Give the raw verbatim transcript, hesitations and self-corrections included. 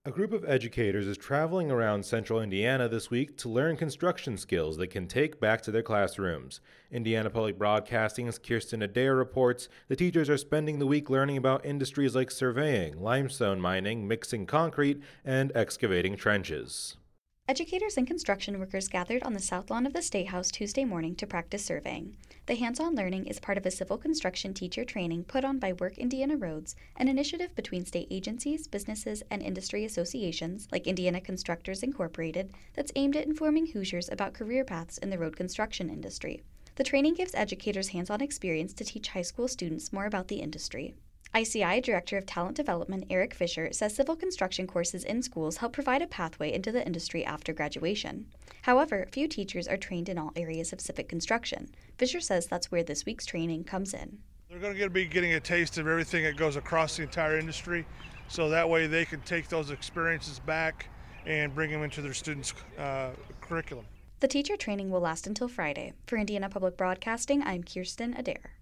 A group of educators is traveling around central Indiana this week to learn construction skills they can take back to their classrooms. Indiana Public Broadcasting's Kirsten Adair reports the teachers are spending the week learning about industries like surveying, limestone mining, mixing concrete, and excavating trenches. Educators and construction workers gathered on the south lawn of the State House Tuesday morning to practice surveying. The hands-on learning is part of a civil construction teacher training put on by Work Indiana Roads, an initiative between state agencies, businesses, and industry associations like Indiana Constructors Incorporated that's aimed at informing Hoosiers about career paths in the road construction industry. The training gives educators hands-on experience to teach high school students more about the industry. I C I Director of Talent Development Eric Fisher says civil construction courses in schools help provide a pathway into the industry after graduation. However, few teachers are trained in all areas of civic construction. Fisher says that's where this week's training comes in. They're going to be getting a taste of everything that goes across the entire industry, so that way they can take those experiences back and bring them into their students' uh, curriculum. The teacher training will last until Friday. For Indiana Public Broadcasting, I'm Kirsten Adair.